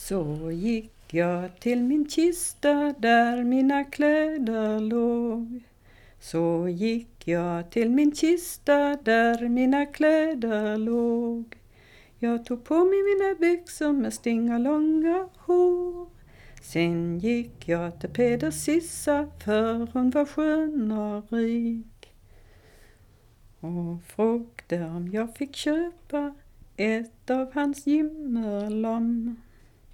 Så gick jag till min kista där mina kläder låg. Så gick jag till min kista där mina kläder låg. Jag tog på mig mina byxor med stinga långa hår. Sen gick jag till Peder Sissa för hon var skön och rik. Och frågade om jag fick köpa ett av hans gimmerlamm.